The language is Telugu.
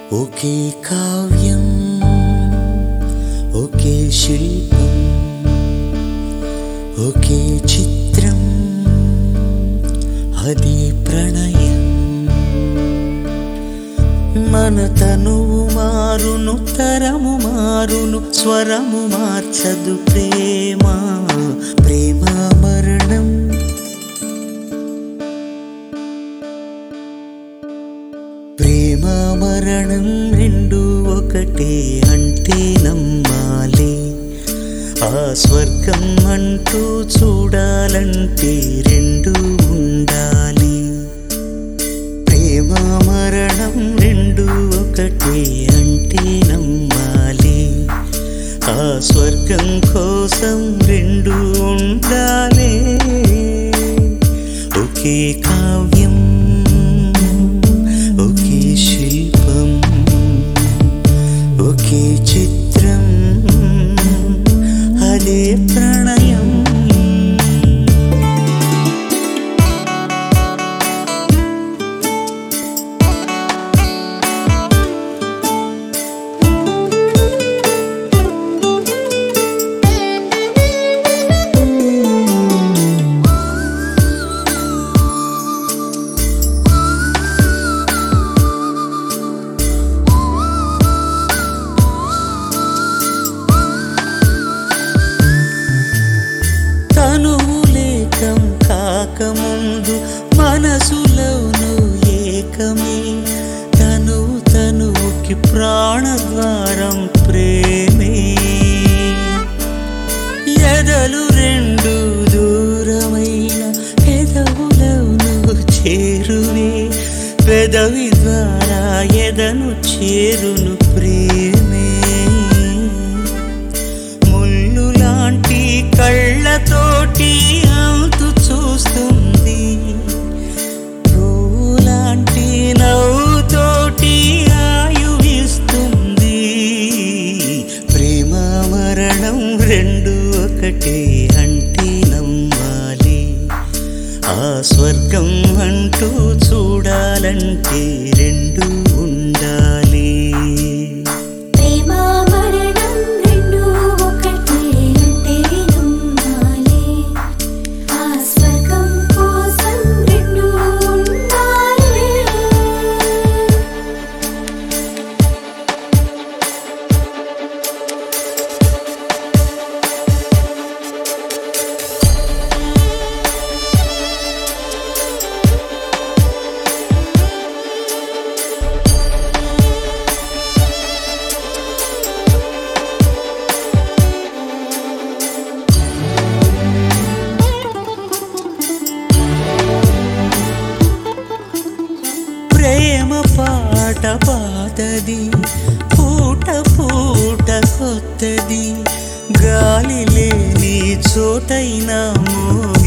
ఒకే కావ్యం ఒకే శిల్పం ఒకే చిత్రం అది ప్రణయం మన తనువు మారును తరము మారును స్వరము మార్చదు ప్రేమ ప్రేమ మరణం ప్రేమ మరణం రెండు ఒకటే అంటే నమ్మాలి ఆ స్వర్గం అంటూ చూడాలంటే రెండు ఉండాలి ప్రేమ మరణం రెండు ఒకటే అంటే నమ్మాలి ఆ స్వర్గం కోసం రెండు ఉండాలి ఒకే కావ్యం ఒకే శిల్పం ఒకే చిత్రం అదే ప్రణయం కాకముందు మనసులోను ఏకమే తనువుకి ప్రాణద్వారం ప్రేమే ఎదలు రెండు దూరమైన పెదవులను చేరువే పెదవి ద్వారా ఎదను చేరును ప్రేమే ముళ్ళు లాంటి కళ్ళతోటి అంతు చూస్తుంది పూలాంటి నవ్వుతోటి ఆయువిస్తుంది ప్రేమ మరణం రెండు ఒకటే అంటే నమ్మాలి ఆ స్వర్గం అంటూ చూడాలంటే రెండు ఉండాలి ప్రేమ పాట పాతది పూట పూట కొత్తది గాలి లేని చోటైనా